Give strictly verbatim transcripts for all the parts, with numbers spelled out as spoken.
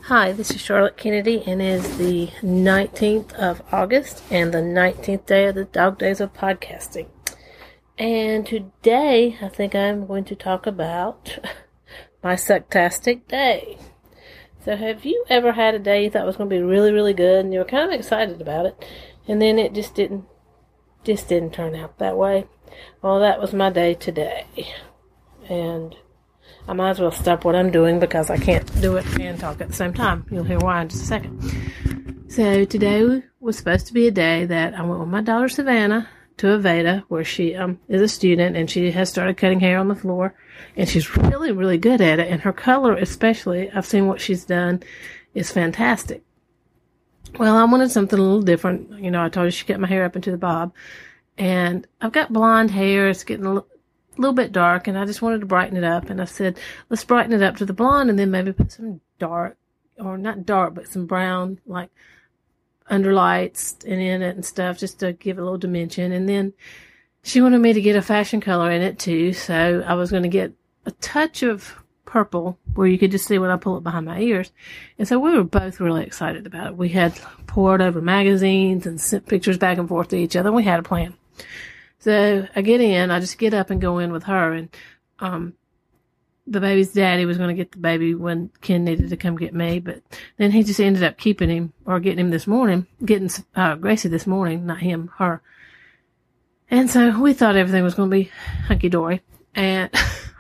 Hi, this is Charlotte Kennedy, and it is the nineteenth of August and the nineteenth day of the Dog Days of Podcasting. And today, I think I'm going to talk about my sucktastic day. So have you ever had a day you thought was going to be really, really good, and you were kind of excited about it, and then it just didn't, just didn't turn out that way? Well, that was my day today. And I might as well stop what I'm doing because I can't do it and talk at the same time. You'll hear why in just a second. So today was supposed to be a day that I went with my daughter Savannah to Aveda, where she um is a student, and she has started cutting hair on the floor, and she's really, really good at it. And her color especially, I've seen what she's done, is fantastic. Well, I wanted something a little different. You know, I told her she cut my hair up into the bob, and I've got blonde hair. It's getting a little a little bit dark, and I just wanted to brighten it up, and I said, let's brighten it up to the blonde and then maybe put some dark, or not dark, but some brown, like underlights in, in it and stuff, just to give it a little dimension. And then she wanted me to get a fashion color in it too, so I was going to get a touch of purple where you could just see when I pull it behind my ears. And so we were both really excited about it. We had poured over magazines and sent pictures back and forth to each other, and we had a plan. So I get in, I just get up and go in with her, and um, the baby's daddy was going to get the baby when Ken needed to come get me, but then he just ended up keeping him, or getting him this morning, getting uh, Gracie this morning, not him, her. And so we thought everything was going to be hunky-dory, and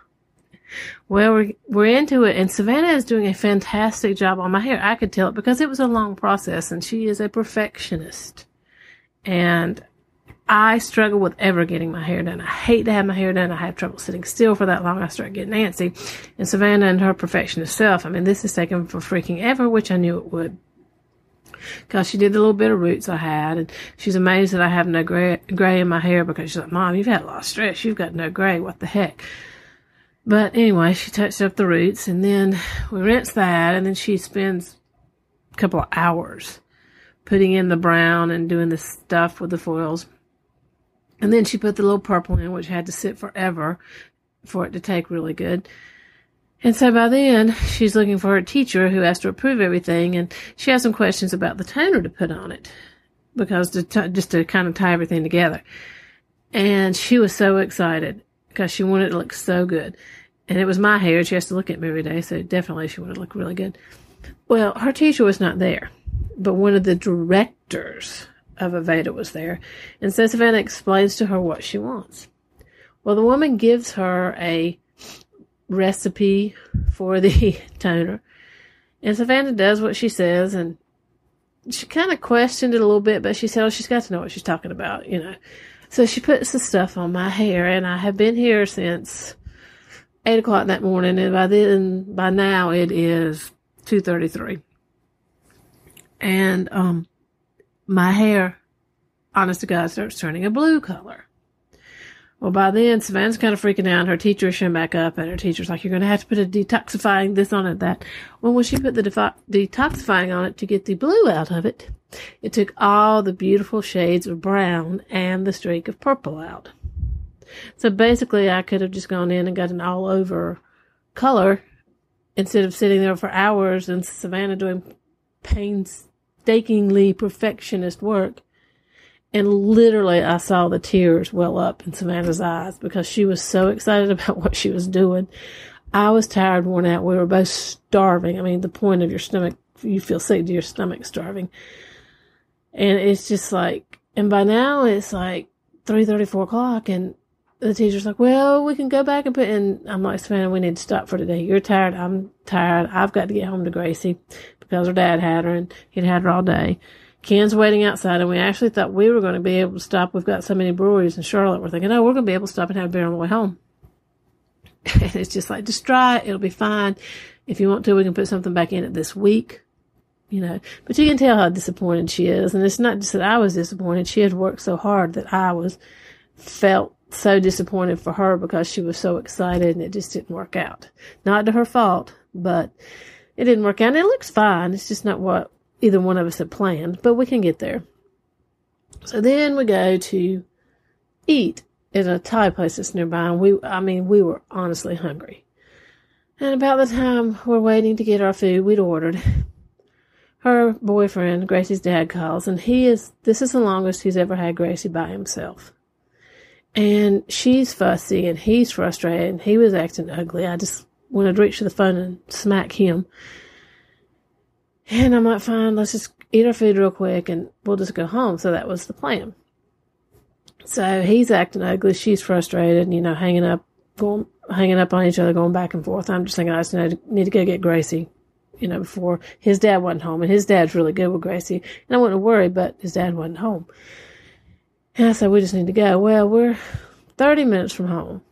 well, we're, we're into it, and Savannah is doing a fantastic job on my hair. I could tell it because it was a long process, and she is a perfectionist, and I struggle with ever getting my hair done. I hate to have my hair done. I have trouble sitting still for that long. I start getting antsy. And Savannah and her perfectionist self, I mean, this is taken for freaking ever, which I knew it would. Because she did the little bit of roots I had, and she's amazed that I have no gray, gray in my hair, because she's like, Mom, you've had a lot of stress. You've got no gray. What the heck? But anyway, she touched up the roots, and then we rinse that, and then she spends a couple of hours putting in the brown and doing the stuff with the foils. And then she put the little purple in, which had to sit forever for it to take really good. And so by then, she's looking for her teacher who has to approve everything. And she has some questions about the toner to put on it, because to t- just to kind of tie everything together. And she was so excited because she wanted it to look so good. And it was my hair. She has to look at me every day, so definitely she wanted to look really good. Well, her teacher was not there, but one of the directors of Aveda was there. And so Savannah explains to her what she wants. Well, the woman gives her a recipe for the toner, and Savannah does what she says, and she kind of questioned it a little bit, but she said, oh, she's got to know what she's talking about, you know. So she puts the stuff on my hair, and I have been here since eight o'clock that morning, and by then, by now, it is two thirty-three. And, um, my hair, honest to God, starts turning a blue color. Well, by then, Savannah's kind of freaking out. Her teacher is showing back up, and her teacher's like, you're going to have to put a detoxifying this on it, that. Well, when she put the defo- detoxifying on it to get the blue out of it, it took all the beautiful shades of brown and the streak of purple out. So basically, I could have just gone in and got an all-over color instead of sitting there for hours and Savannah doing painstakingly perfectionist work. And literally, I saw the tears well up in Savannah's eyes because she was so excited about what she was doing. I was tired, worn out. We were both starving. I mean, the point of your stomach, you feel sick to your stomach starving. And it's just like, and by now it's like three thirty, four o'clock, and the teacher's like, well, we can go back and put in. I'm like, Savannah, we need to stop for today. You're tired. I'm tired. I've got to get home to Gracie because her dad had her, and he'd had her all day. Ken's waiting outside, and we actually thought we were going to be able to stop. We've got so many breweries in Charlotte. We're thinking, oh, we're going to be able to stop and have a beer on the way home. And it's just like, just try it. It'll be fine. If you want to, we can put something back in it this week, you know. But you can tell how disappointed she is. And it's not just that I was disappointed. She had worked so hard that I was felt so disappointed for her because she was so excited, and it just didn't work out. Not to her fault, but it didn't work out. And it looks fine. It's just not what either one of us had planned, but we can get there. So then we go to eat at a Thai place that's nearby, and we, I mean, we were honestly hungry. And about the time we're waiting to get our food, we'd ordered, her boyfriend, Gracie's dad, calls, and he is, this is the longest he's ever had Gracie by himself. And she's fussy, and he's frustrated, and he was acting ugly. I just wanted to reach to the phone and smack him. And I'm like, fine, let's just eat our food real quick, and we'll just go home. So that was the plan. So he's acting ugly, she's frustrated, and, you know, hanging up, going, hanging up on each other, going back and forth. I'm just thinking, I just need to, need to go get Gracie. You know, before his dad wasn't home, and his dad's really good with Gracie, and I wasn't worried, but his dad wasn't home. And I said, we just need to go. Well, we're thirty minutes from home.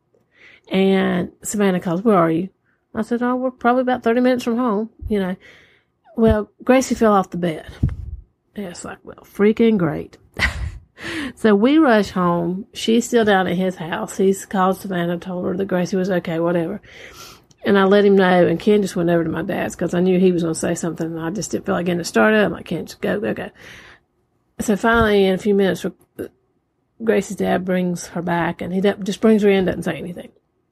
And Savannah calls, where are you? I said, oh, we're probably about thirty minutes from home, you know. Well, Gracie fell off the bed. And it's like, well, freaking great. So we rush home. She's still down at his house. He's called Savannah, told her that Gracie was okay, whatever. And I let him know, and Ken just went over to my dad's because I knew he was going to say something, and I just didn't feel like getting it started. I'm like, Ken, just go, go, go. So finally, in a few minutes, Gracie's dad brings her back, and he just brings her in, doesn't say anything.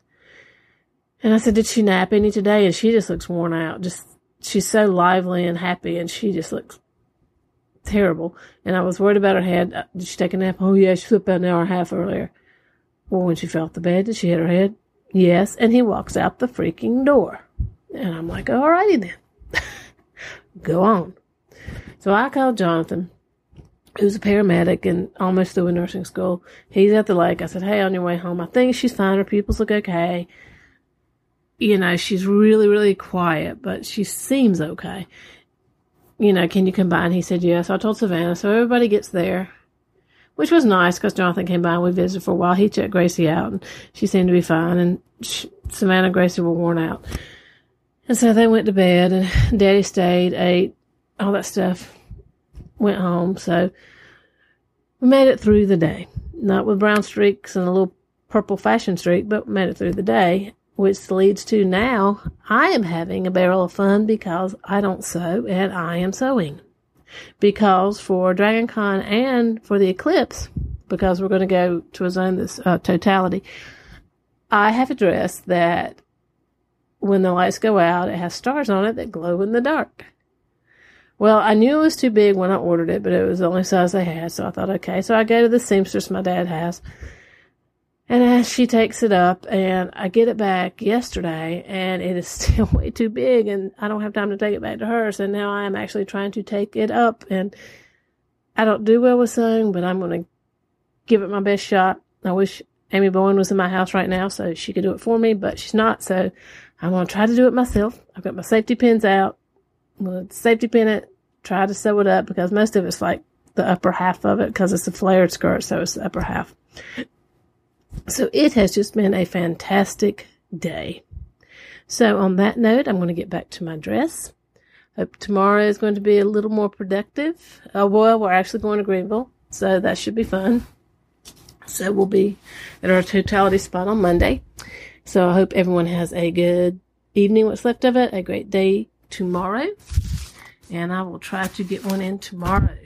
And I said, did she nap any today? And she just looks worn out. Just she's so lively and happy, and she just looks terrible. And I was worried about her head. Did she take a nap? Oh, yeah, she slept about an hour and a half earlier. Well, when she fell off the bed, did she hit her head? Yes, and he walks out the freaking door. And I'm like, all righty then. Go on. So I called Jonathan, who's a paramedic and almost through a nursing school. He's at the lake. I said, hey, on your way home, I think she's fine. Her pupils look okay. You know, she's really, really quiet, but she seems okay. You know, can you come by? And he said, yes. I told Savannah. So everybody gets there. Which was nice because Jonathan came by and we visited for a while. He checked Gracie out and she seemed to be fine. And she, Savannah and Gracie were worn out. And so they went to bed and Daddy stayed, ate, all that stuff, went home. So we made it through the day. Not with brown streaks and a little purple fashion streak, but we made it through the day, which leads to now I am having a barrel of fun because I don't sew and I am sewing. Because for Dragon Con and for the eclipse, because we're going to go to a zone this uh, totality, I have a dress that when the lights go out, it has stars on it that glow in the dark. Well, I knew it was too big when I ordered it, but it was the only size they had, so I thought, okay. So I go to the seamstress my dad has, and as she takes it up, and I get it back yesterday, and it is still way too big, and I don't have time to take it back to her, so now I am actually trying to take it up, and I don't do well with sewing, but I'm going to give it my best shot. I wish Amy Bowen was in my house right now so she could do it for me, but she's not, so I'm going to try to do it myself. I've got my safety pins out. I'm going to safety pin it, try to sew it up, because most of it's like the upper half of it, because it's a flared skirt, so it's the upper half. So it has just been a fantastic day. So on that note, I'm going to get back to my dress. Hope tomorrow is going to be a little more productive. Uh, well, we're actually going to Greenville, so that should be fun. So we'll be at our totality spot on Monday. So I hope everyone has a good evening, what's left of it, a great day tomorrow. And I will try to get one in tomorrow.